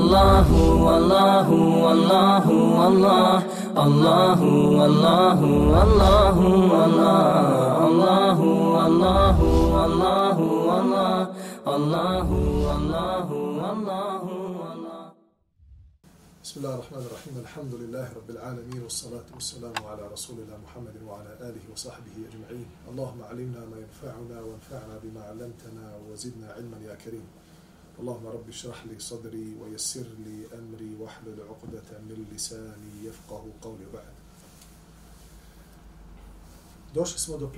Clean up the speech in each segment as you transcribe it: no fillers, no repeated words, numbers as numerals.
Allahu, Allahu, Allahu, Allah, Allahu, Allahu, Allahu, Allah, Allahu, Allahu, Allahu, Allah, Allahu, Allahu, Allahu, Allah. Bismillah ar-Rahman ar-Rahim, alhamdulillahi rabbil alamin, wassalatu wassalamu ala rasulillah Muhammadin wa ala alihi wa sahbihi ajma'in. Allahumma alimna ma yanfa'una wa anfa'na bima 'allamtana wa zidna ilman ya karim. Allahumma rabbi shrah li sadri wa yassir li amri wa hlul 'uqdatan min lisani yafqahu qawli ba'd. Došli smo do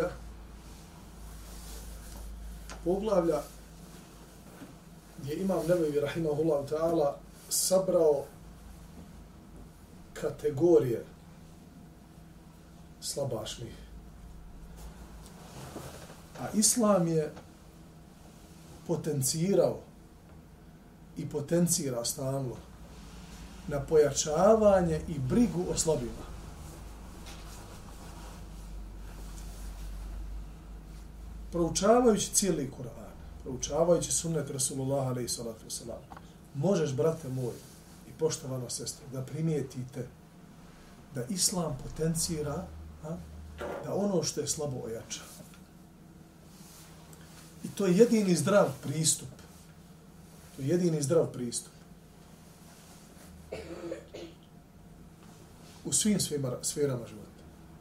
poglavlja gdje Imam Nevevi rahimahullahu ta'ala sabrao kategorije slabašnih. A Islam je potencirao i potencira stalno na pojačavanje i brigu o slabima. Proučavajući cijeli Kur'an, proučavajući sunnet Rasulullah alejhi salatu vesselam, možeš, brate moj i poštovana sestra, da primijetite da Islam potencira da ono što je slabo ojača. I to je jedini zdrav pristup. To je jedini zdrav pristup. U svim sferama života.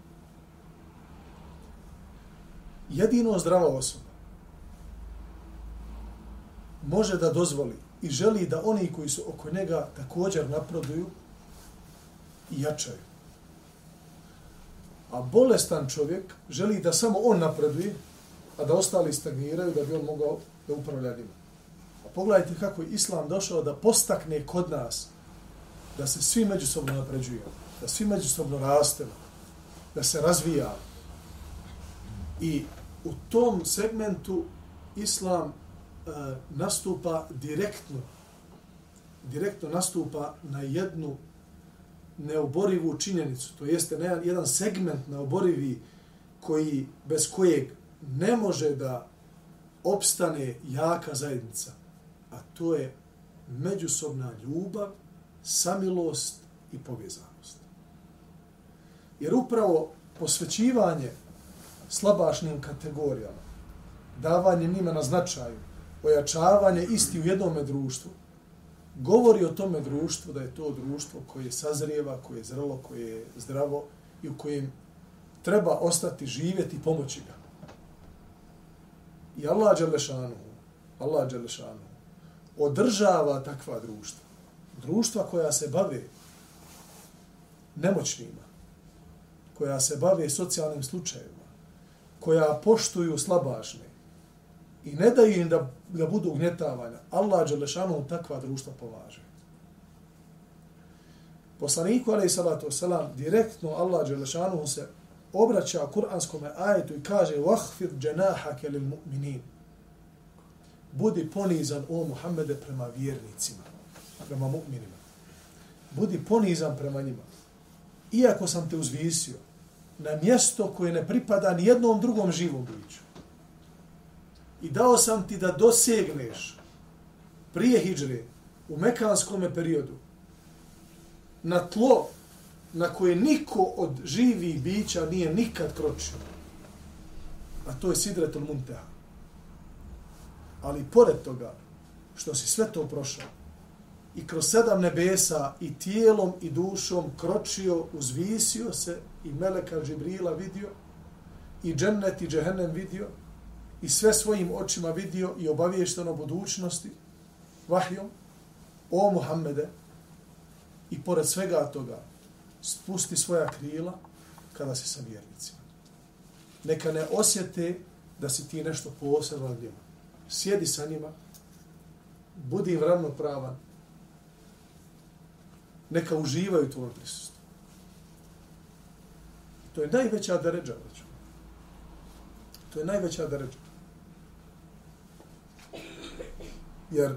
Jedino zdrava osoba može da dozvoli i želi da oni koji su oko njega također napreduju i jačaju. A bolestan čovjek želi da samo on napreduje, a da ostali stagniraju da bi on mogao da upravlja njima. A pogledajte kako je Islam došao da postakne kod nas da se svi međusobno napređujemo, da svi međusobno rastemo, da se razvija. I u tom segmentu Islam nastupa direktno nastupa na jednu neoborivu činjenicu, to jeste na jedan segment neoborivi bez kojeg ne može da opstane jaka zajednica, a to je međusobna ljubav, samilost i povezanost. Jer upravo posvećivanje slabašnim kategorijama, davanje njima na značaju, ojačavanje isti u jednome društvu, govori o tome društvu da je to društvo koje sazrijeva, koje je zrelo, koje je zdravo i u kojem treba ostati živjeti i pomoći ga. I Allah Đelešanu održava takva društva. Društva koja se bave nemoćnima, koja se bave socijalnim slučajevima, koja poštuju slabašne i ne daju im da budu ugnjetavanja. Allah Đelešanu takva društva pomaže. Poslaniku alejhi salatu vesselam direktno Allah Đelešanu se obraća kuranskom ajetu i kaže: "Wahfid janahaka lil mu'minin." Budi ponizan, o Muhammede, prema vjernicima, prema mu'minima. Budi ponizan prema njima. Iako sam te uzvisio na mjesto koje ne pripada ni jednom drugom živom biću. I dao sam ti da dosegneš prije hidžre u mekanskom periodu na tlo na koje niko od živih bića nije nikad kročio. A to je Sidretul Munteha. Ali pored toga, što si sve to prošao i kroz 7 nebesa i tijelom i dušom kročio, uzvisio se i Meleka Džibrila vidio i džennet i džehennem vidio i sve svojim očima vidio i obaviješteno budućnosti vahjom, o Muhammede, i pored svega toga spusti svoja krila kada si sa vjernicima. Neka ne osjete da si ti nešto posebno od njima. Sjedi sa njima, budi im ravnopravan, neka uživaju tvojom prisustvu. To je najveća deredža. To je najveća deredža. Jer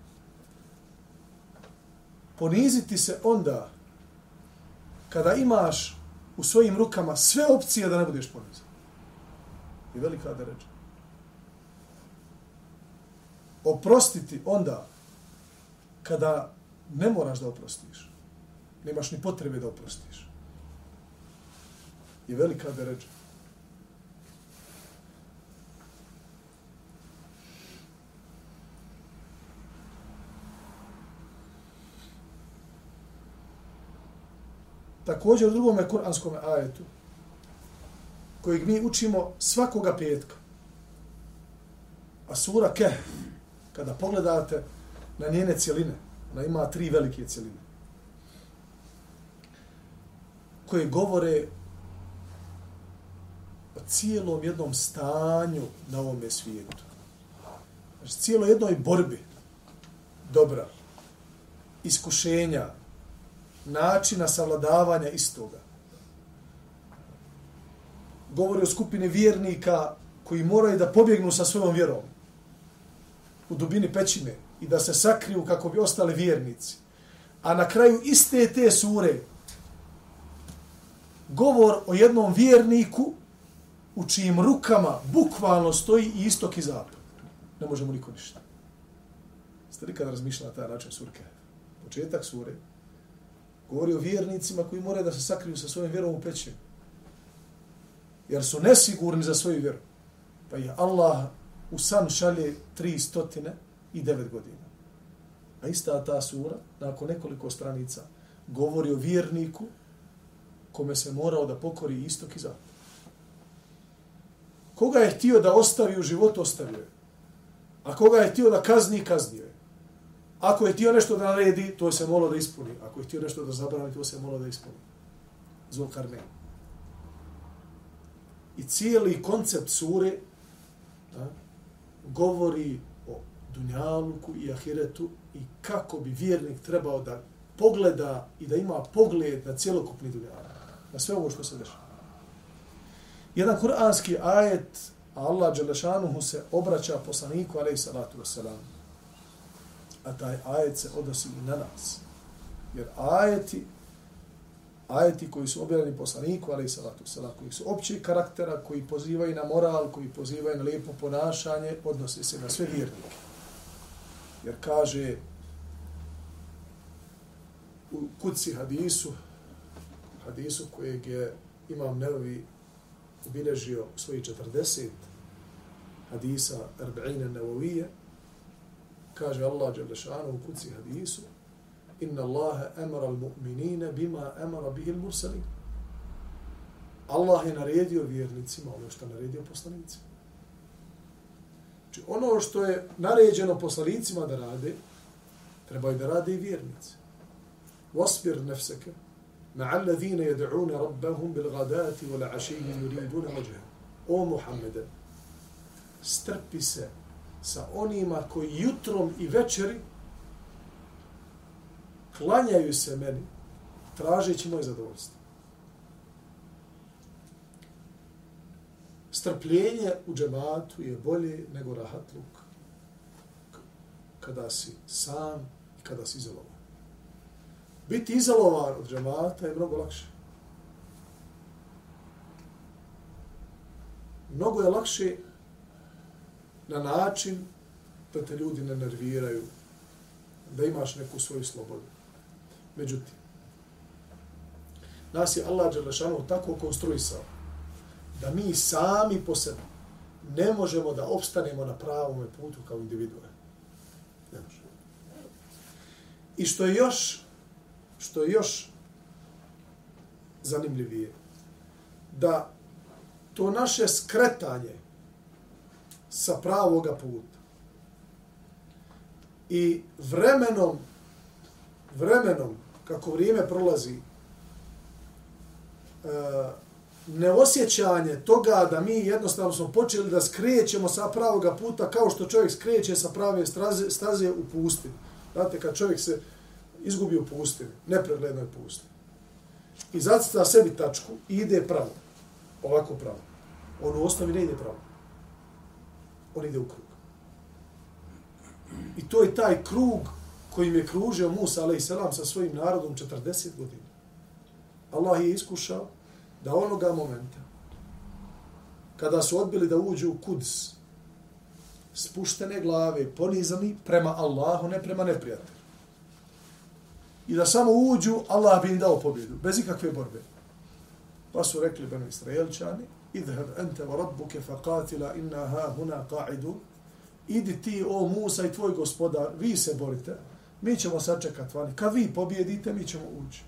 poniziti se onda kada imaš u svojim rukama sve opcije da ne budeš ponizan. Je velika deredža. Oprostiti onda kada ne moraš da oprostiš, nemaš ni potrebe da oprostiš, je velika deređa. Također u drugome kuranskom ajetu, kojeg mi učimo svakoga petka, a sura Kehf, kada pogledate na njene cjeline, ona ima 3 velike cjeline, koje govore o cijelom jednom stanju na ovome svijetu. Znači, cijelo jednoj borbi dobra, iskušenja, načina savladavanja istoga. Govori o skupini vjernika koji moraju da pobjegnu sa svojom vjerom u dubini pećine i da se sakriju kako bi ostali vjernici. A na kraju iste te sure govor o jednom vjerniku u čijim rukama bukvalno stoji i istok i zapad. Ne možemo niko ništa. Ste li kad razmišljali na taj način surke? Početak sure govori o vjernicima koji moraju da se sakriju sa svojom vjerom u pećinu. Jer su nesigurni za svoju vjeru. Pa je Allah u san šalje 309 godina. A ista ta sura, nakon nekoliko stranica, govori o vjerniku kome se morao da pokori istok i zapad. Koga je htio da ostavi u životu, ostavio je. A koga je htio da kazni, kaznio je. Ako je htio nešto da naredi, to se moralo da ispuni. Ako je htio nešto da zabrani, to se moralo da ispuni. Zulkarnein. I cijeli koncept sure govori o dunjaluku i ahiretu i kako bi vjernik trebao da pogleda i da ima pogled na cjelokupni dunjaluk, na sve ovo što se dešava. Jedan kuranski ajet, Allah dželešanuhu se obraća poslaniku alejhi salatu vesselam, a taj ajet se odnosi i na nas. Jer ajeti koji su objavljeni poslaniku, alejhi salatu vesselam, koji su općeg karaktera, koji pozivaju na moral, koji pozivaju na lijepo ponašanje, odnose se na sve vjernike. Jer kaže u Kudsi hadisu kojeg je Imam Nevevi obilježio svoji 40 hadisa Arba'ina Nevavije, kaže Allah dželle šanuhu u Kudsi hadisu: Inna Allaha amara al-mu'minina bima amara bihi al-mursalin. Allah je naredio vjernicima ono što je naredio poslanicima. Znači ono što je naređeno poslanicima da rade, trebaju da rade i vjernici. Wasbir nafsaka ma'a alladhina yad'una rabbahum bil ghadati wal 'ashiyyi yuriduna wajha. O Muhammede, strpi se sa onima koji jutrom i večeri klanjaju se meni, tražeći moje zadovoljstvo. Strpljenje u džematu je bolje nego rahatluk kada si sam i kada si izolovan. Biti izolovan od džemata je mnogo lakše. Mnogo je lakše na način da te ljudi ne nerviraju, da imaš neku svoju slobodu. Međutim, nas je Allah dželešanu tako konstruisao da mi sami po sebi ne možemo da opstanemo na pravom putu kao individue. Ne možemo. I što je još zanimljivije, da to naše skretanje sa pravoga puta i vremenom kako vrijeme prolazi, neosjećanje toga da mi jednostavno smo počeli da skrećemo sa pravoga puta kao što čovjek skreće sa prave staze u pustini. Znate, kad čovjek se izgubi u pustini, nepreglednoj pustini, i zacrta sebi tačku i ide pravo, ovako pravo. On u osnovi ne ide pravo. On ide u krug. I to je taj krug kojim je kružio Musa a.s. sa svojim narodom 40 godina. Allah je iskušao da onoga momenta, kada su odbili da uđu u Kuds, spuštene glave, ponizani prema Allahu, ne prema neprijatelju. i da samo uđu, Allah bi im dao pobjedu, bez ikakve borbe. Pa su rekli Benu Israelčani, idheb ente wa rabbuke faqatila inna ha huna qa'idu, idi ti, o Musa i tvoj gospodar, vi se borite, mi ćemo sačekat vani. Kad vi pobjedite, mi ćemo ući.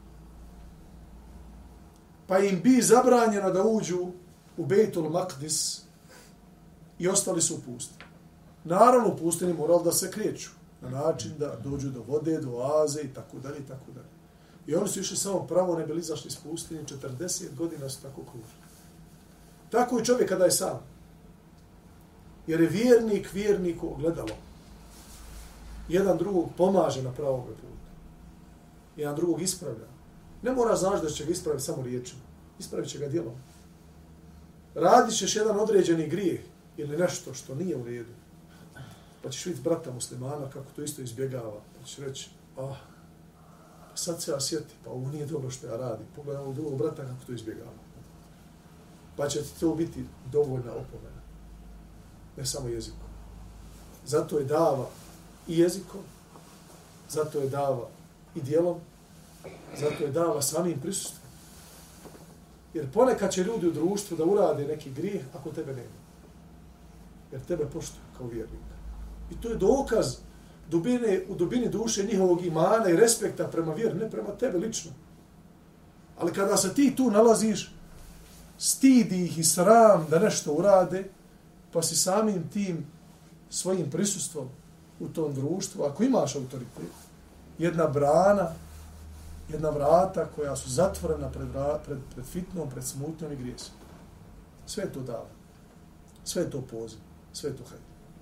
Pa im bi zabranjeno da uđu u Bejtul Maqdis i ostali su u pustini. Naravno, u pustini morali da se kreću na način da dođu do vode, do oaze i tako dalje i tako dalje. I oni su išli samo pravo, ne bili izašli iz pustine, 40 godina su tako kružili. Tako i čovjek kada je sam. Jer je vjernik vjerniku ogledalo. Jedan drugog pomaže na pravom putu. Jedan drugog ispravlja. Ne mora znaš da će ga ispraviti samo riječima. Ispravit će ga djelom. Radit ćeš jedan određeni grijeh ili nešto što nije u redu. Pa ćeš vidjeti brata muslimana kako to isto izbjegava. Pa ćeš reći, sad se ja sjeti, pa ovo nije dobro što ja radim. Pogledaj ovog drugog brata kako to izbjegava. Pa će ti to biti dovoljna opomena. Ne samo jezikom. Zato je dava i jezikom, zato je dava i djelom, zato je dava samim prisustvom. Jer ponekad će ljudi u društvu da urade neki grijeh ako tebe nema. Jer tebe poštuju kao vjernika. I to je dokaz u dubini duše njihovog imana i respekta prema vjeri, ne prema tebe lično. Ali kada se ti tu nalaziš, stidi ih i sram da nešto urade, pa si samim tim svojim prisustvom u tom društvu, ako imaš autoritet, jedna brana, jedna vrata koja su zatvorena pred fitnom, pred smutnjom i grijesom. Sve to dava. Sve to poziv. Sve to hajde.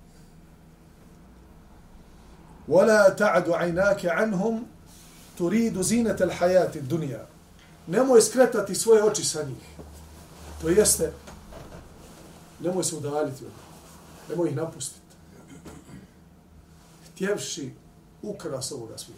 وَلَا تَعْدُ عَيْنَاكَ عَنْهُمْ تُرِيدُ زِينَةَ الْحَيَاةِ الدُّنْيَا. Nemoj skretati svoje oči sa njih. To jeste, nemoj se udaljiti od njih. Nemoj ih napustiti. Htjevši ukras ovoga svijeta.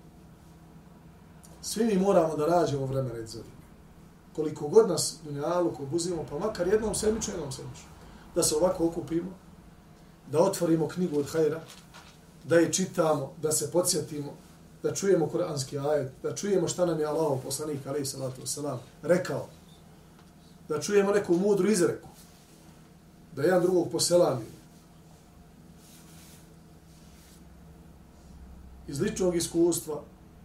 Svi mi moramo da nađemo vremena za njih. Koliko god nas dunjaluk obuzimo, pa makar jednom sedmično. Da se ovako okupimo, da otvorimo knjigu od hajra, da je čitamo, da se podsjetimo, da čujemo kuranski ajet, da čujemo šta nam je Allahov poslanik, alejhi salatu vesselam, rekao, da čujemo neku mudru izreku, da jedan drugog poselamimo. Iz ličnog iskustva,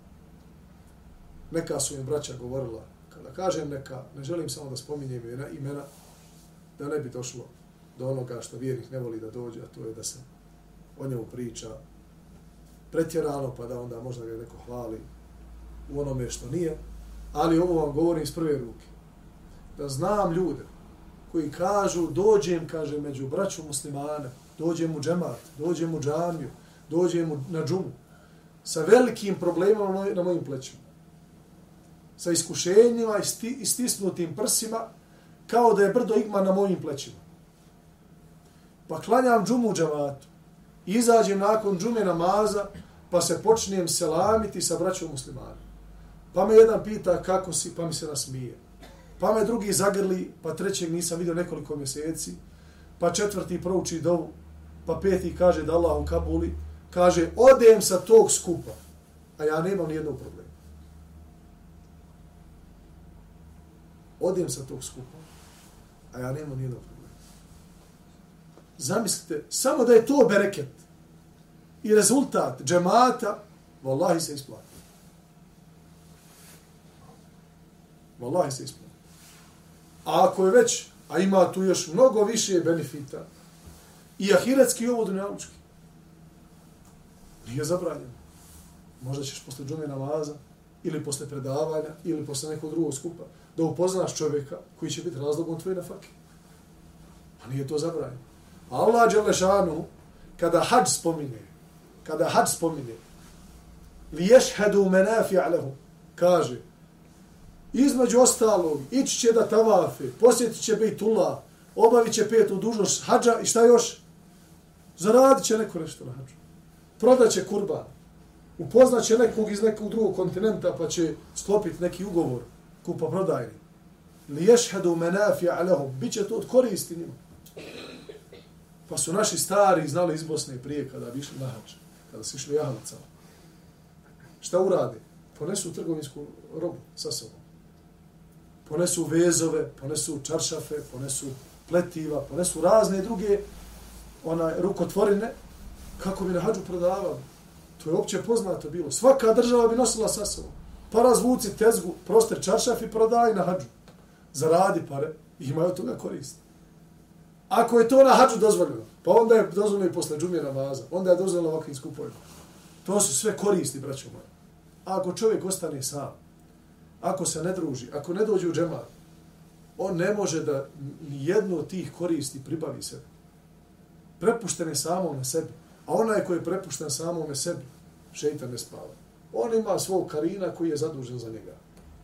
neka su im braća govorila, kada kažem neka, ne želim samo da spominjem imena, da ne bi došlo do onoga što vjernik ne voli da dođe, a to je da se o njemu priča pretjerano, pa da onda možda ga neko hvali u onome što nije. Ali ovo vam govorim iz prve ruke. Da znam ljude koji kažu, dođem, kaže, među braću muslimane, dođem u džemat, dođem u džamiju, dođem na džumu, sa velikim problemima na mojim plećima. Sa iskušenjima i stisnutim prsima, kao da je brdo igma na mojim plećima. Pa klanjam džumu u džematu, izađem nakon džume namaza, pa se počnem selamiti sa braćom muslimana. Pa me jedan pita kako si, pa mi se nasmije. Pa me drugi zagrli, pa trećeg nisam vidio nekoliko mjeseci, pa četvrti prouči dovu, pa peti kaže da Allah u Kabuli, kaže odem sa tog skupa, a ja nemam nijednog problema. Odem sa tog skupa, a ja nemam nijednog problema. Zamislite, samo da je to bereket i rezultat džemata, vallahi se isplati. Vallahi se isplati. A ako je već, a ima tu još mnogo više benefita, i ahiretski i ovo dunjalučki, nije zabranjeno. Možda ćeš posle džume namaza, ili posle predavanja, ili posle nekog drugog skupa, da upoznaš čovjeka koji će biti razlogom tvoje nafake. A nije to zabranjeno. Allah dželešanu, kada hadž spomine, li ješhedu menafi'a lehu, kaže, između ostalog, ići će da tavafe, posjetit će Bejtullah, obavit će 5 dužnost hadža i šta još? Zaradit će neko nešto na hadžu. Prodat će kurban. Upoznat će nekog iz nekog drugog kontinenta pa će sklopiti neki ugovor kupa-prodajni. Li ješhedu menafi'a lehu, bit će to od koristi njima. Pa su naši stari znali iz Bosne prije kada bi išli na hadž, kada su išli jahalicama. Šta urade? Ponesu trgovinsku robu sa sobom. Ponesu vezove, ponesu čaršafe, ponesu pletiva, ponesu razne druge rukotvorine kako bi na hadžu prodavali. To je opće poznato bilo. Svaka država bi nosila sa sobom. Pa razvuci tezgu, prostor čaršaf i prodaj na hadžu. Zaradi pare i imaju od toga korist. Ako je to na hadžu dozvoljeno, pa onda je dozvoljeno i posle džumije namaza, onda je dozvoljeno ovakvim skupovima. To su sve koristi, braćo moji. A ako čovjek ostane sam, ako se ne druži, ako ne dođe u džemat, on ne može da nijednu od tih koristi pribavi sebi. Prepušten je samome sebi. A onaj koji je prepušten samome sebi, šeitan ne spava. On ima svog karina koji je zadužen za njega.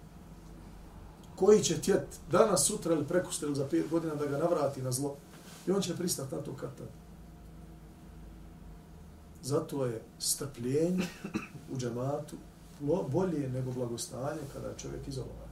Koji će tjet danas, sutra ili prekustra ili za 5 godina da ga navrati na zlo. I on će pristati na to kad tad. Zato je strpljenje u džematu bolje nego blagostanje kada je čovjek izolovan.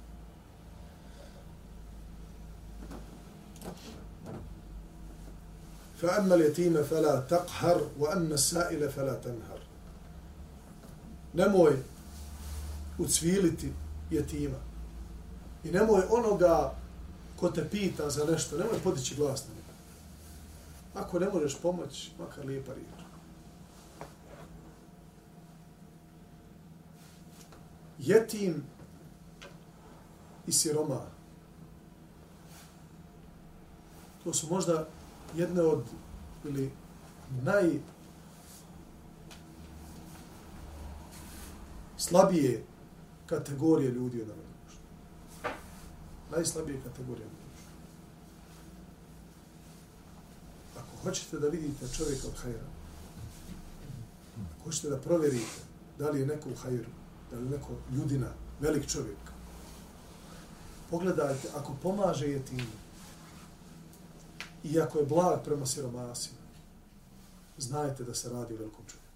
فَأَمَّا الْيَتِيمَ فَلَا تَقْهَرْ وَأَمَّا السَّائِلَ فَلَا تَنْهَرْ. Nemoj ucviliti jetima. I nemoj onoga ko te pita za nešto, nemoj podići glas na njega. Ako ne možeš pomoći, makar lijepa riječ. Jetim i siroma. To su možda jedne od ili najslabije kategorije ljudi od ovog društva. Najslabije kategorije od društva. Ako hoćete da vidite čovjeka od hajra, ako hoćete da provjerite da li je neko u hajru, da li je neko ljudina, velik čovjek, pogledajte, ako pomaže jetimu, i ako je blag prema siromasima, znajte da se radi o velikom čovjeku.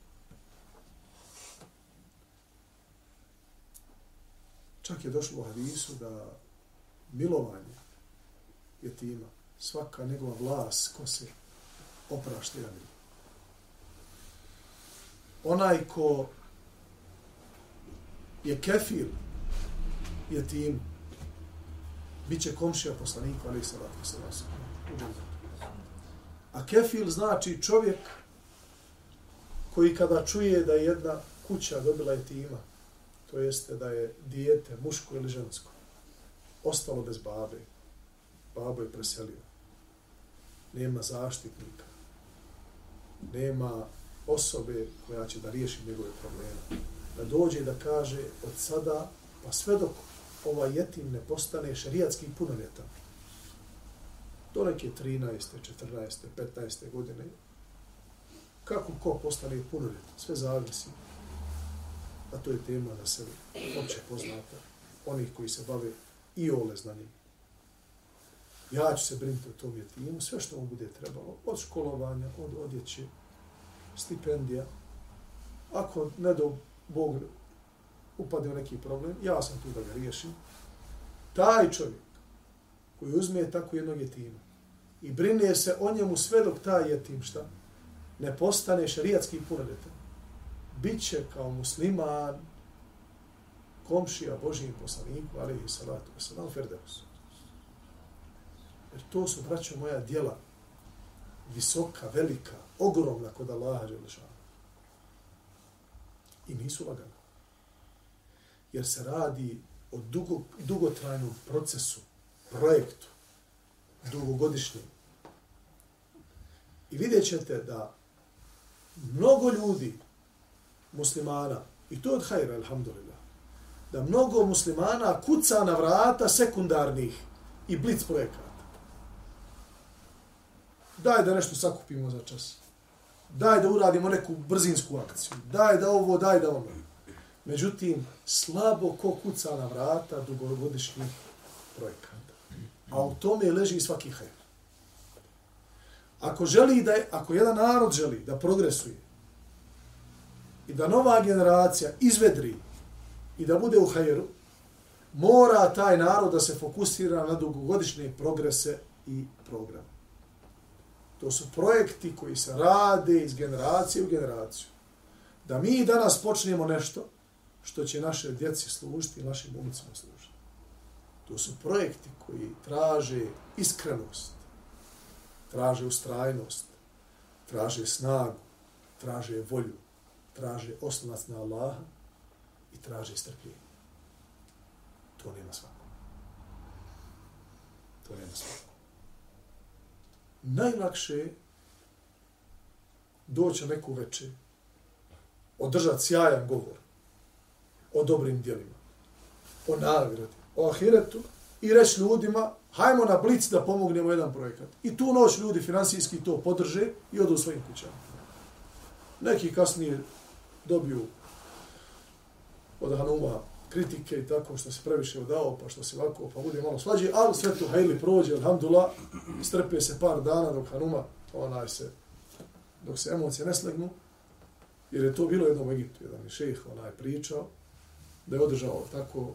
Čak je došlo u hadisu da milovanje jetima, svaka njegova vlas ko se oprašta jedan drugi. Onaj ko je kefil jetim, bit će komšija poslanika, ali se vrati se vas. A kefil znači čovjek koji kada čuje da je jedna kuća dobila jetima, to jeste da je dijete, muško ili žensko, ostalo bez babe, babo je preselio, nema zaštitnika, nema osobe koja će da riješi njegove probleme, da dođe da kaže od sada pa sve dok ovaj jetim ne postane šerijatski punoljetan, do neke 13., 14., 15. godine, kako ko postane punoljetan, sve zavisi. A to je tema na sebi, opće poznata, onih koji se bave i ole znanjem. Ja ću se brinuti o tom jetimu, sve što mu bude trebalo, od školovanja, od odjeće, stipendija. Ako ne do Bog upade u neki problem, ja sam tu da ga riješim. Taj čovjek koji uzme tako jednog jetima i brine se o njemu sve dok taj jetim šta ne postane šerijatski punoljetan, bit će kao musliman komšija Božijim poslaniku, alejhi salatu vesselam, Ferdeus. Jer to su, braćo moja, djela visoka, velika, ogromna kod Allaha dželešanu. I nisu lagana. Jer se radi o dugotrajnom procesu, projektu, dugogodišnjem. I vidjet ćete da mnogo ljudi, muslimana, i to od hajra, alhamdulillah, da mnogo muslimana kuca na vrata sekundarnih i blic projekata. Daj da nešto sakupimo za čas. Daj da uradimo neku brzinsku akciju. Daj da ovo, daj da ono. Međutim, slabo ko kuca na vrata dugogodišnjih projekata. A u tome leži svaki hajr. Ako jedan narod želi da progresuje i da nova generacija izvedri i da bude u hajru, mora taj narod da se fokusira na dugogodišnje progrese i program. To su projekti koji se rade iz generacije u generaciju. Da mi danas počnemo nešto, što će naše djeci služiti i našim unucima služiti. To su projekti koji traže iskrenost, traže ustrajnost, traže snagu, traže volju, traže oslonac na Allaha i traže strpljenje. To nema svako. To nema svako. Najlakše je doći na neku večer, održati sjajan govor o dobrim djelima, o nagradi, o ahiretu i reći ljudima, hajmo na blic da pomognemo jedan projekat. I tu noć ljudi finansijski to podrže i odu u svojim kućama. Neki kasnije dobiju od Hanuma kritike i tako što se previše odao, pa što se ovako, pa bude malo slađe, ali sve to hajli prođe, alhamdulillah, strpe se par dana dok Hanuma, dok se emocije ne slegnu, jer je to bilo jednom u Egiptu, jedan je šejh pričao, da je održao tako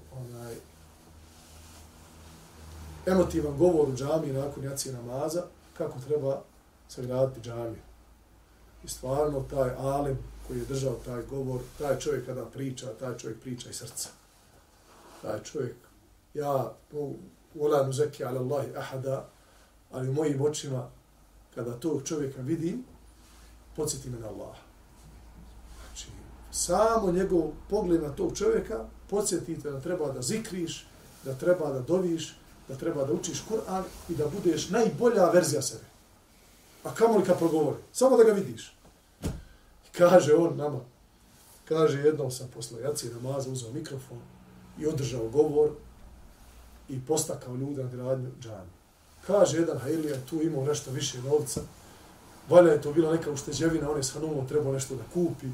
emotivan govor u džamiji nakon jacije namaza, kako treba sagraditi džamiju. I stvarno taj alim koji je držao taj govor, taj čovjek kada priča, taj čovjek priča iz srca. Taj čovjek, ja vola nuzeki ala Allahi ahada, ali u mojim očima, kada tog čovjeka vidim, podsjeti me na Allaha. Znači, samo njegov pogled na tog čovjeka podsjetite da treba da zikriš, da treba da doviš, da treba da učiš Kur'an i da budeš najbolja verzija sebe. A kamo li kad progovori? Samo da ga vidiš. I kaže on nama, kaže jednom sam posle jacije namaza uzeo mikrofon i održao govor i postakao ljude na gradnju džamije. Kaže jedan hajlija, tu imao nešto više novca, valja je to bila neka ušteđevina, on je s Hanumom trebao nešto da kupi,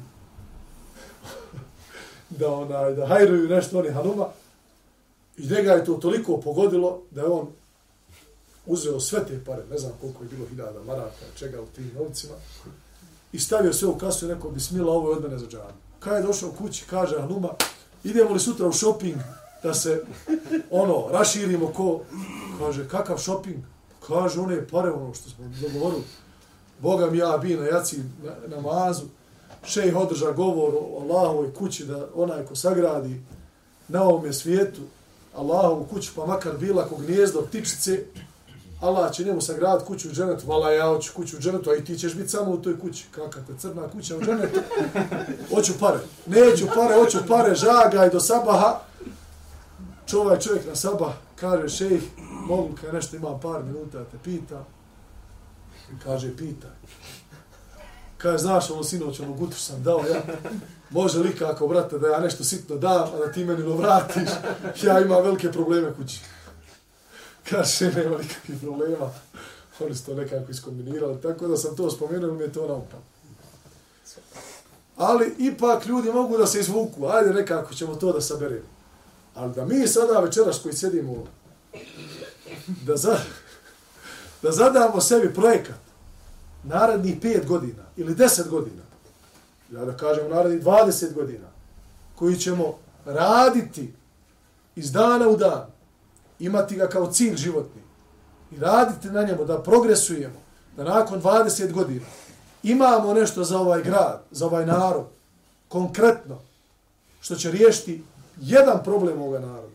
da hajruju nešto oni Hanuma. I njega je to toliko pogodilo da je on uzeo sve te pare, ne znam koliko je bilo 1000 maraka, čega u tim novcima, i stavio sve u kasu i rekao, bismila, ovo je od mene za džamiju. Kad je došao kući, kaže Hanuma, idemo li sutra u shopping da se raširimo ko? Kaže, kakav shopping? Kaže, one pare, što smo dogovorili. Boga mi ja bi na jaci namazu, šejh održa govor o Allahovoj kući da onaj ko sagradi na ovome svijetu Allahovu kuću, pa makar bila ko gnijezdo ptičice, Allah će njemu sagraditi kuću u dženetu. Vala, ja hoću kuću u dženetu, a i ti ćeš biti samo u toj kući. Kakva te crna kuća u dženetu? Hoću pare. Neću pare, hoću pare, žagaj do sabaha. Čovjek na sabah kaže, šejh, mogu kad nešto imam par minuta, te pita. Kaže, pitaj. Kaže, znaš ono sinoć, ono gutu sam dao ja. Može li kako, brate, da ja nešto sitno dam, a da ti meni lo vratiš? Ja imam velike probleme kući. Kaže, nema nikakvih problema. Oni su to nekako iskombinirali, tako da sam to spomenuo, mi je to naupalo. Ali ipak ljudi mogu da se izvuku, ajde nekako ćemo to da saberemo. Ali da mi sada večeras koji sjedimo ovdje, da zadamo sebi projekat narednih 5 godina ili 10 godina, ja da kažem narednih 20 godina, koji ćemo raditi iz dana u dan, imati ga kao cilj životni i raditi na njemu da progresujemo, da nakon 20 godina imamo nešto za ovaj grad, za ovaj narod, konkretno, što će riješiti jedan problem ovoga naroda.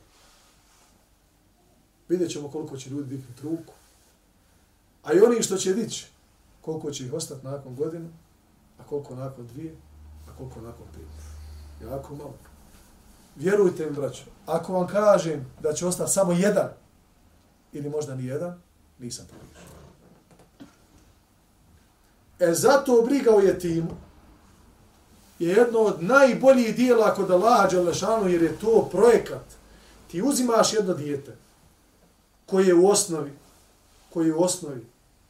Vidjet ćemo koliko će ljudi dignuti ruku, a i oni što će dići, koliko će ih ostati nakon godinu, a koliko nakon 2, a koliko nakon 5. Jako malo. Vjerujte mi, braćo, ako vam kažem da će ostati samo jedan, ili možda ni jedan, nisam pogriješio. Zato briga o jetimu je jedno od najboljih dijela kod Allaha dželešanu, jer je to projekat. Ti uzimaš jedno dijete koje je u osnovi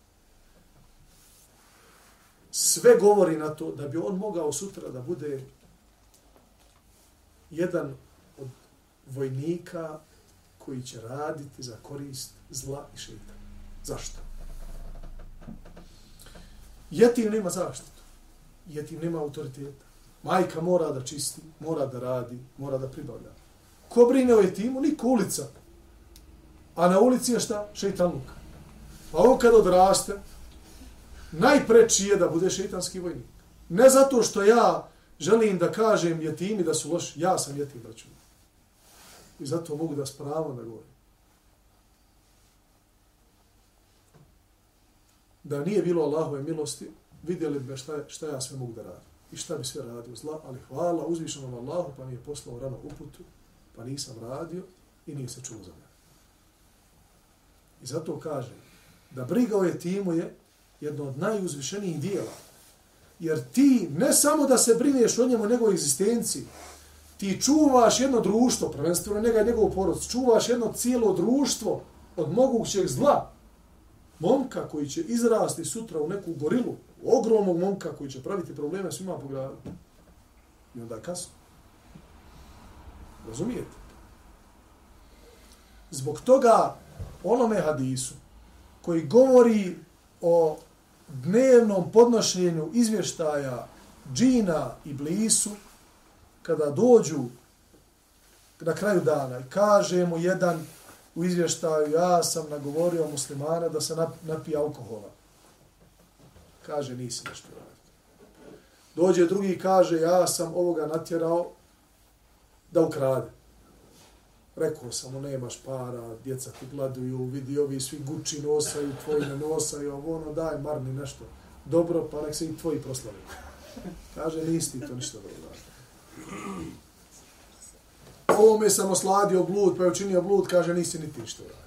sve govori na to da bi on mogao sutra da bude jedan od vojnika koji će raditi za korist zla i šeitana. Zašto? Jetim nema zaštitu. Jetim nema autoriteta. Majka mora da čisti, mora da radi, mora da pribavlja. Ko brine o jetimu? Niko, ulica. A na ulici je šta? Šeitanluk. Pa on kad odraste, najpreći je da bude šeitanski vojnik. Ne zato što ja želim da kažem jetimi da su loši. Ja sam jetim, braćo. I zato mogu da s pravom da govorim. Da nije bilo Allahove milosti, vidjeli bi šta ja sve mogu da radim. I šta bi sve radio zla, ali hvala uzvišenom Allahu, pa mi je poslao rano uputu, pa nisam radio i nije se čuo za mene. I zato kažem da briga o jetimu je jedno od najuzvišenijih dijela. Jer ti ne samo da se brineš o njemu, o njegovoj egzistenciji, ti čuvaš jedno društvo, prvenstveno njega i njegovu porodicu, čuvaš jedno cijelo društvo od mogućeg zla. Momka koji će izrasti sutra u neku gorilu, ogromnog momka koji će praviti probleme svima po gradu. I onda je kasno. Razumijete? Zbog toga onome hadisu koji govori o dnevnom podnošenju izvještaja džina i blisu, kada dođu na kraju dana i kaže mu jedan u izvještaju, ja sam nagovorio muslimana da se napije alkohola. Kaže, nisi nešto radio. Dođe drugi i kaže, ja sam ovoga natjerao da ukrade. Rekao sam mu, nemaš para, djeca ti gladuju, vidi ovi svi Gucci nosaju, tvoji ne nosaju, ono, daj marni nešto. Dobro, pa nek se i tvoji proslavi. Kaže, nisi ti to ništa dobro radio. Ovome sam osladio blud, pa je učinio blud, kaže, nisi ni ti ništa radio.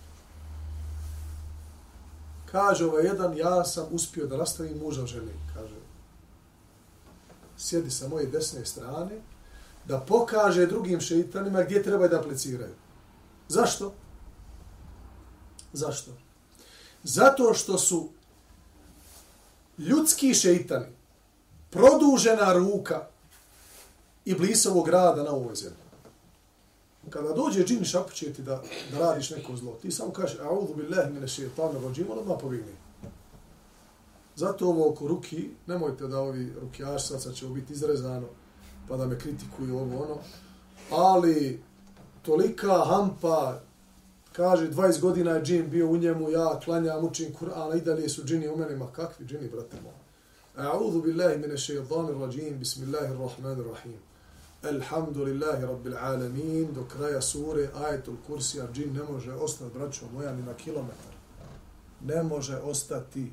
Kaže ovaj jedan, ja sam uspio da rastavim muža ženi. Kaže, sjedi sa moje desne strane, da pokaže drugim šeitanima gdje treba da apliciraju. Zašto? Zašto? Zato što su ljudski šeitani produžena ruka Iblisovog rada na ovoj zemlji. Kada dođe džin šapuće ti da radiš neko zlo, ti samo kažeš a'udhu billahi mine šeitanir rajim, odmah pobjegne. Zato ovo oko ruki, nemojte da ovi rukijaši sad će biti izrezano, pa da me kritikuju ovo ono, ali tolika hampa, kaže 20 godina je džin bio u njemu, ja klanjam, učim Kur'ana, i dalje su džini u meni, ma kakvi džini, brate moj. A'udhu billahi mine šeitanir rajim, bismillahirrahmanirrahim. Alhamdulillahi rabbil alamin, do kraja sure, ajetul kursija, džin ne može ostati, braćo moja, ni na kilometar. Ne može ostati.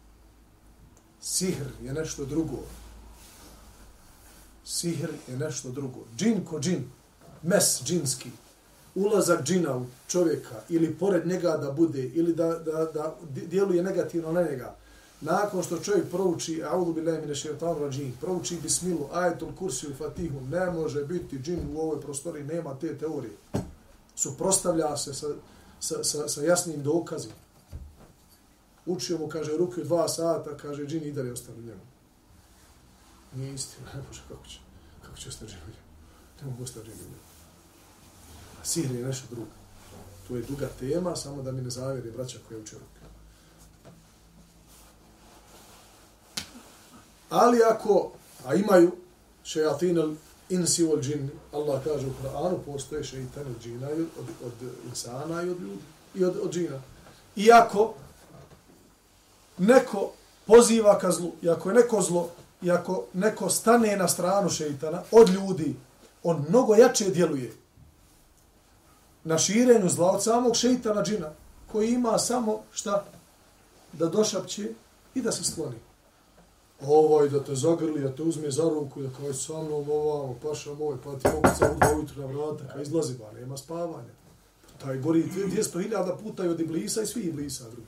Sihr je nešto drugo. Sihr je nešto drugo. Džin ko džin, mes džinski, ulazak džina u čovjeka ili pored njega da bude, ili da djeluje negativno na njega. Nakon što čovjek prouči a'udhu billahi mine šeitanir rajim, prouči bismilu, ajetul kursiju i fatihu, ne može biti džin u ovoj prostoriji, nema te teorije. Suprostavlja se sa jasnim dokazima. Učio mu, kaže, ruku 2 sata, kaže, džin i dalje ostane u njemu. Nije istina, ne može, kako će ostati džin u njemu? Ne mogu ostati džin u njemu. A sihr je nešto drugo. To je duga tema, samo da mi ne zavjeri braća koje uče ruke. Ali ako, a imaju šejatin al-insi wal džinni, Allah kaže u Kur'anu, postoje šeitan od džina, od insana i od ljudi, i od džina. Iako neko poziva ka zlu, i ako je neko zlo, i ako neko stane na stranu šeitana od ljudi, on mnogo jače djeluje na širenju zla od samog šeitana džina, koji ima samo šta? Da došapće i da se skloni. Ovaj da te zagrli, da te uzme za ruku, da kao sa mnom ovamo, paša moj, pa ti pokuca u 2 ujutru na vrata, kao izlazi, ba, nema spavanja. Taj gori 200.000 puta i od iblisa i svi iblisa drugi.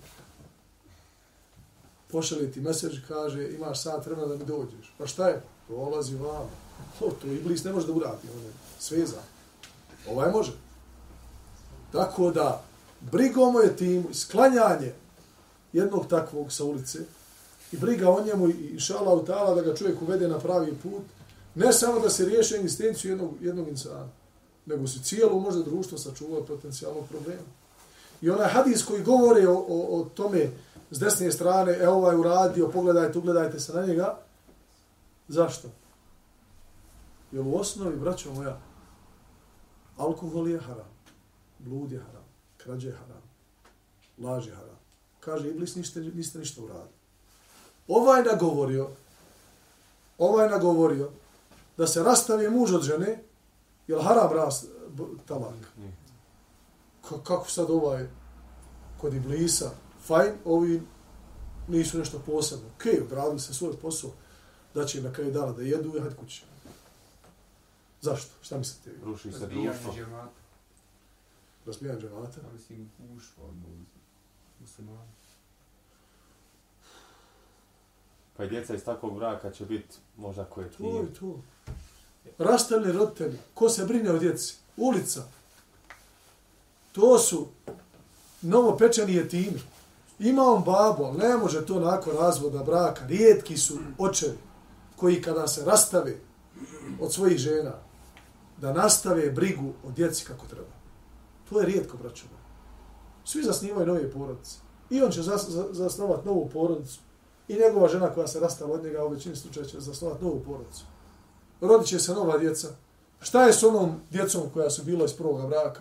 Pošalje ti mesedž, kaže, imaš sat vremena da mi dođeš. Pa šta je? Dolazi vamo. To iblis ne može da uradi, on je sveza. Ovaj može. Tako da, brigom o jetimu, sklanjanje jednog takvog sa ulice, i briga o njemu i inšallahu ta'ala da ga čovjek uvede na pravi put, ne samo da se riješi egzistenciju jednog insana, nego se cijelo možda društvo sačuva od potencijalnog problema. I onaj hadis koji govore o tome s desne strane, ovaj uradio, pogledajte, ugledajte se na njega, zašto? Jer u osnovi, braćo moja, alkohol je haram, blud je haram, krađe je haram, laž je haram. Kaže, iblis, niste ništa uradili. Ovaj nagovorio da se rastavi muž od žene, je li haram talak? Kako sad kod Iblisa, fajn, ovi nisu nešto posebno. Okej, odradili se svoj posao, da će im na kraju dana da jedu i hajde kući. Zašto? Šta mislite? Ruši se društvo. Razbijanje džemata? Mislim, uštvo od muslimana. Pa i djeca iz takvog braka će biti možda koje ti... To je to. Rastavljeni roditelji. Ko se brine o djeci? Ulica. To su novopečeni jetimi. Ima on babu, ali ne može to nakon razvoda braka. Rijetki su očevi koji kada se rastave od svojih žena, da nastave brigu o djeci kako treba. To je rijetko, braćo. Svi zasnivaju nove porodice. I on će zasnovati novu porodicu. I njegova žena koja se rastala od njega u većini slučaja će zasnovati novu porodicu. Rodit će se nova djeca. Šta je s onom djecom koja su bila iz prvoga braka?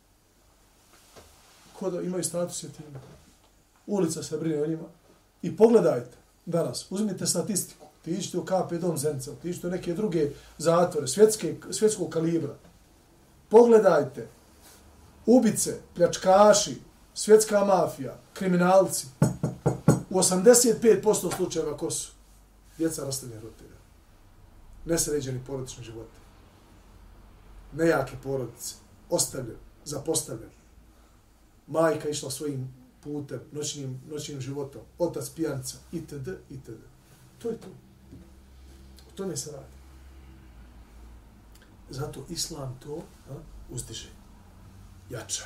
Koda imaju status jetima. Ulica se brine o njima. I pogledajte danas, uzmite statistiku. Otiđite u KP Dom Zenica, otiđite u neke druge zatvore, svjetskog kalibra. Pogledajte. Ubice, pljačkaši, svjetska mafija, kriminalci. U 85% slučajeva ko su? Djeca rastavljeni roditelja. Nesređeni porodični životi. Nejake porodice. Ostavljeni, zapostavljeni. Majka išla svojim putem, noćnim životom. Otac pijanca, itd., itd. To je to. O tome se radi. Zato Islam to uzdiže. Jača.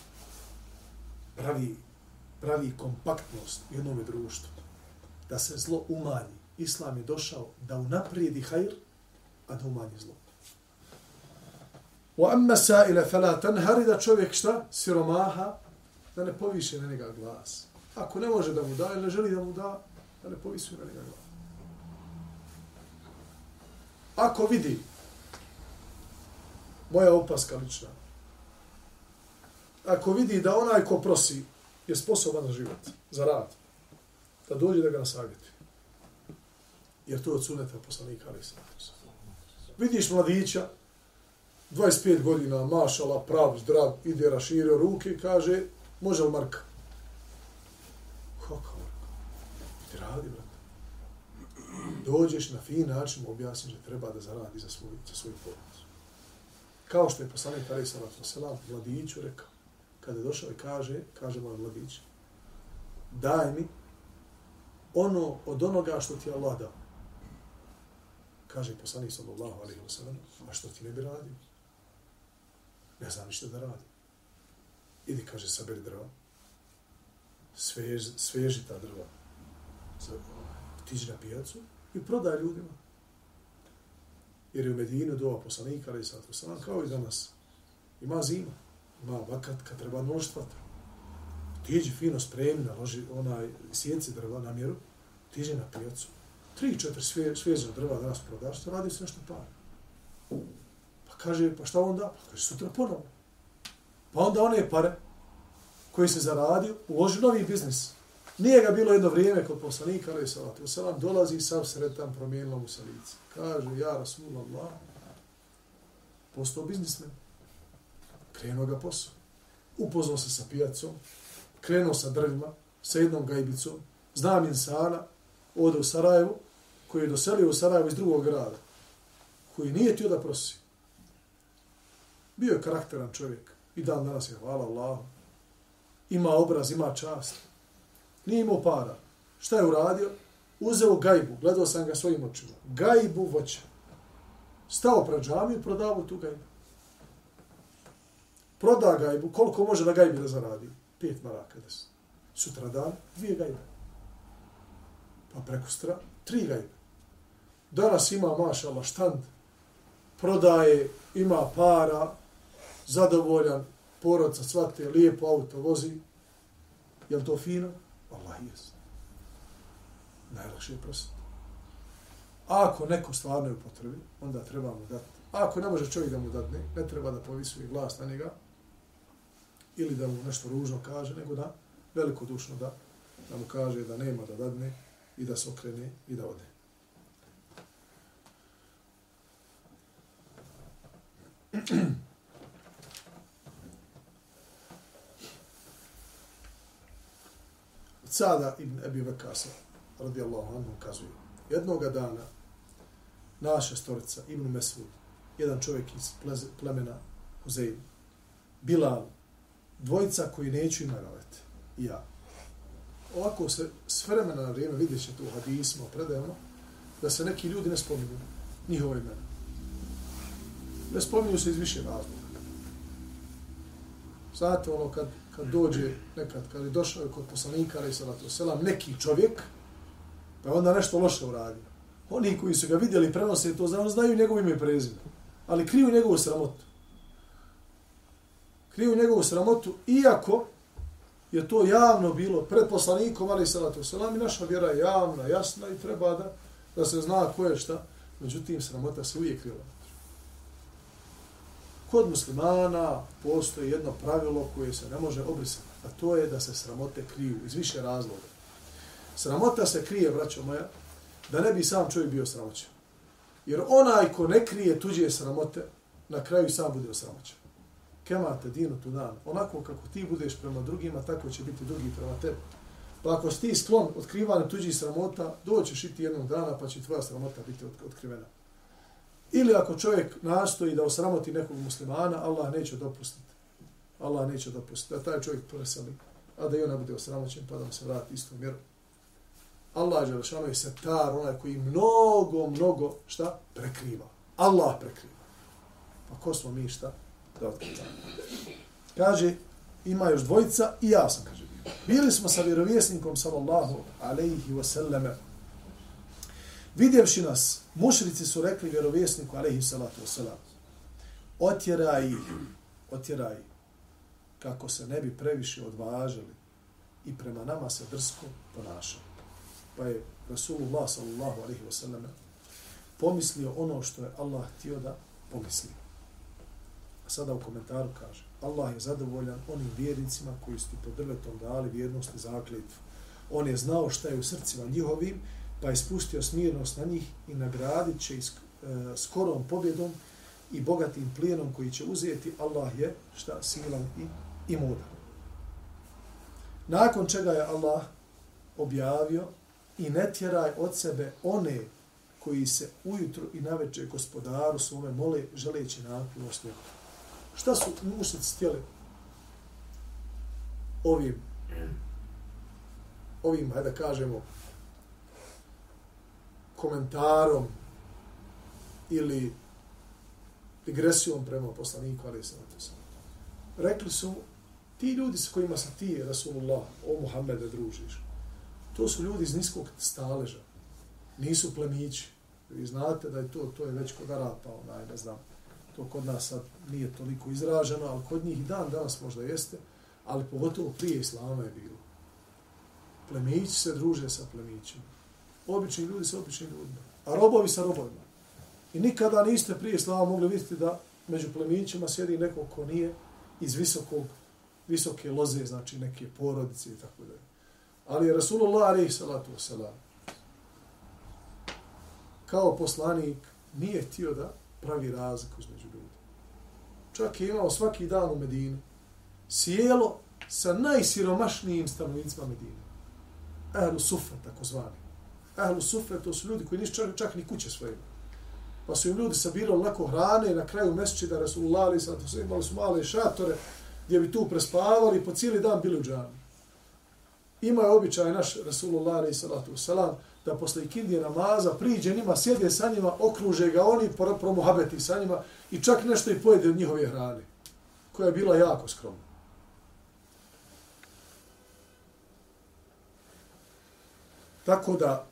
Pravi kompaktnost u jednom društvu. Da se zlo umanji. Islam je došao da unaprijedi hajr, a da umanji zlo. وَأَمَّا سَائِلَ فَلَا تَنْهَرِ da čovjek šta? Siromaha, da ne poviše na njega glas. Ako ne može da mu da ili ne želi da mu da ne poviše na njega glas. Ako vidi, moja opaska lična, ako vidi da onaj ko prosi je sposoban za život, za rad, da dođe da ga nasavjeti. Jer to je od suneta poslanika, ali se vidiš mladića, 25 godina, mašala, prav, zdrav, ide, raširio ruke i kaže, može li Marka? Kako Marka? Ti radi, brate. Dođeš na fin način, mu objasniš da treba da zaradi za svoju porodicu. Kao što je poslanik alejhi salatu vesselam mladiću rekao, kada je došao i kaže moj mladić, daj mi ono od onoga što ti Allah dao. Kaže poslanik sallallahu alejhi ve sellem, a što ti ne bi radio? Ne znam ništa da radi. Idi, kaže, saberi drva, sveži ta drva, otiđi na pijacu i prodaj ljudima. Jer je u Medinu doba poslanika, alejhi salatu vesselam, kao i danas. Ima zima, ima vakat kad treba množiti vatru. Otiđi fino spremi, naloži sjenci drva na mjeru, otiđi na pijacu. 3-4 sveža drva danas prodaš, to radi se nešto para. Pa kaže, pa šta onda? Pa kaže, sutra ponovno. Pa onda one pare koje se zaradio, uloži novi biznis. Nije ga bilo jedno vrijeme kod poslanika, alejhi salatu vesselam, dolazi sav sretan, promijenilo mu se lice. Kaže, ja Rasulallah, postao biznismen. Krenuo ga posao. Upoznao se sa pijacom, krenuo sa drvima, sa jednom gajbicom, znam insana, ode u Sarajevo, koji je doselio u Sarajevo iz drugog grada, koji nije htio da prosi. Bio je karakteran čovjek i dan danas je, hvala Allahu, ima obraz, ima čast, nije imao para. Šta je uradio? Uzeo gajbu, gledao sam ga svojim očima, gajbu voća. Stao pred džamiju i prodavao tu gajbu. Proda gajbu, koliko može na gajbi da zaradi? 5 maraka. Sutra dan, 2 gajbe. Pa prekustra, 3 gajbe. Danas ima, mašala, štand, prodaje, ima para, zadovoljan, porodca, cvate, lijepo auto vozi. Je li to fino? Allah jest. Najlakše je prositi. Ako neko stvarno je u potrebi, onda treba mu dati. Ako ne može čovjek da mu dadne, ne treba da povisuje glas na njega, ili da mu nešto ružno kaže, nego da velikodušno da mu kaže da nema da dadne i da se okrene i da ode. Sada ibn Ebi Vekasa, radijallahu anhu, kazuje. Jednoga dana naša storica, Ibn Mesud, jedan čovjek iz plemena Huzeyl, Bilal, dvojica koji neću imenovati, i ja. Ovako se s vremena na vrijeme vidjet ćete u hadisma, predajemo, da se neki ljudi ne spominju njihova imena. Ne spominju se iz više razloga. Znate, ono, kad dođe nekad, kad je došao kod poslanika, alejhi salatu vesselam, neki čovjek, pa onda nešto loše uradio. Oni koji su ga vidjeli prenose to, znaju njegovo ime i prezime, ali kriju njegovu sramotu. Kriju njegovu sramotu, iako je to javno bilo pred poslanikom, alejhi salatu vesselam, i naša vjera je javna, jasna i treba da se zna ko je šta. Međutim, sramota se uvijek krila. Kod muslimana postoji jedno pravilo koje se ne može obrisati, a to je da se sramote kriju iz više razloga. Sramota se krije, braćo moja, da ne bi sam čovjek bio sramoćen. Jer onaj ko ne krije tuđe sramote, na kraju sam bude osramoćen. Kemate dinu tu dan. Onako kako ti budeš prema drugima, tako će biti drugi prema tebi. Pa ako si ti sklon otkrivanju tuđih sramota, doćeš i ti jednog dana pa će tvoja sramota biti otkrivena. Ili ako čovjek nastoji da osramoti nekog muslimana, Allah neće dopustiti. Allah neće dopustiti da taj čovjek preseli, a da i ona bude osramoćen pa da mu se vrati istom mjeru. Allah dželešanu je setar, onaj koji mnogo šta prekriva. Allah prekriva. Pa ko smo mi šta? Da otkrivamo. Kaže, ima još dvojica i ja sam, kaže. Bili smo sa vjerovjesnikom sallallahu alejhi ve selleme. Vidjevši nas, mušrici su rekli vjerovjesniku alejhi salatu vesselam: otjeraj, kako se ne bi previše odvažili i prema nama se drsko ponašali. Pa je Rasulullah sallallahu alejhi ve selleme pomislio ono što je Allah htio da pomisli. A sada u komentaru kaže: Allah je zadovoljan onim vjernicima koji su pod drvetom dali vjernost i zakletvu. On je znao šta je u srcima njihovim, pa je spustio smirnost na njih i nagradit će skorom pobjedom i bogatim plijenom koji će uzeti. Allah je šta silan i mudar. Nakon čega je Allah objavio: i ne tjeraj od sebe one koji se ujutro i navečer gospodaru svome mole želeći naklonost njega. Šta su mušnici htjeli ovim, hajde da kažemo, komentarom ili digresijom prema poslaniku, alejhi salatu vesselam? Rekli su, ti ljudi s kojima se ti, Rasulullah, o Muhammede, družiš, to su ljudi iz niskog staleža, nisu plemići. Vi znate da je to je već kod Arapa, ne znam, to kod nas sad nije toliko izraženo, ali kod njih i dan danas možda jeste, ali pogotovo prije islama je bilo. Plemići se druže sa plemićima. Obični ljudi sa običnim ljudima, a robovi sa robovima. I nikada niste prije islama mogli vidjeti da među plemićima sjedi neko ko nije iz visoke loze, znači neke porodice i tako dalje. Ali je Rasulullah alejhi salatu vesselam kao poslanik nije htio da pravi razliku između ljudi. Čak je imao svaki dan u Medini sjelo sa najsiromašnijim stanovnicima Medine. Ahlu Sufa, takozvani. Ahlu Sufa, to su ljudi koji nisu čak ni kuće svoje. Pa su im ljudi sabirali lako hrane na kraju mesečida Rasulullah alejhi salatu vesselam, imali su male šatore gdje bi tu prespavali i po cijeli dan bili u džami. Ima je običaj naš Rasulullah alejhi salatu vesselam da posle ikindije namaza priđe njima, sjede sa njima, okruže ga oni, promuhabeti sa njima i čak nešto i pojede od njihove hrane, koja je bila jako skromna. Tako da,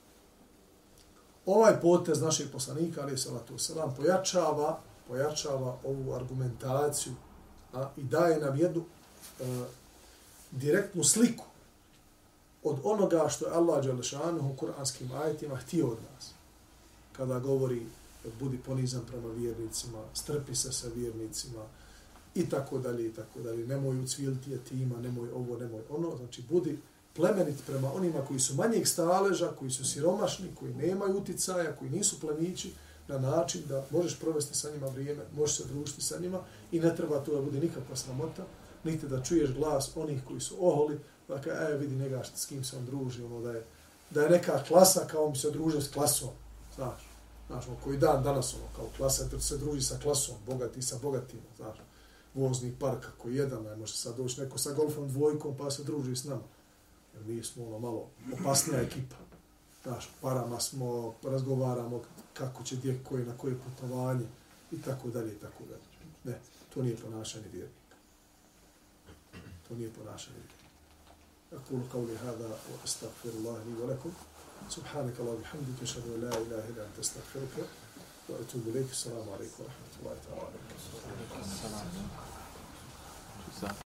ovaj potez našeg poslanika, alejhi salatu vesselam, pojačava ovu argumentaciju i daje nam jednu direktnu sliku od onoga što je Allah dželešanu u kuranskim ajetima htio od nas. Kada govori budi ponizan prema vjernicima, strpi se sa vjernicima i tako dalje, nemoj ucviliti jetima, nemoj ovo, nemoj ono, znači budi plemenit prema onima koji su manjeg staleža, koji su siromašni, koji nemaju uticaja, koji nisu plemići, na način da možeš provesti sa njima vrijeme, možeš se družiti sa njima i ne treba to da bude nikakva sramota, niti da čuješ glas onih koji su oholi, dakle, vidi njega s kim se on druži, ono da je neka klasa kao mi se druže s klasom, znaš, koji danas ono, kao klasa, to se druži sa klasom, bogati sa bogatima, znaš, vozni park, ako jedan, ne može sad doći neko sa golfom dvojkom pa se druži s nama, jer mi smo ono malo opasnija ekipa, znaš, parama smo, razgovaramo kako će gdje koji, na koje putovanje, i tako dalje, i tako dalje. Ne, to nije ponašanje vjernika. To nije ponašanje vjernika. أقول قولي هذا وأستغفر الله لي ولكم سبحانك اللهم وبحمدك أشهد أن لا إله إلا أنت أستغفرك وأتوب إليك السلام عليكم ورحمة الله تعالى وبركاته.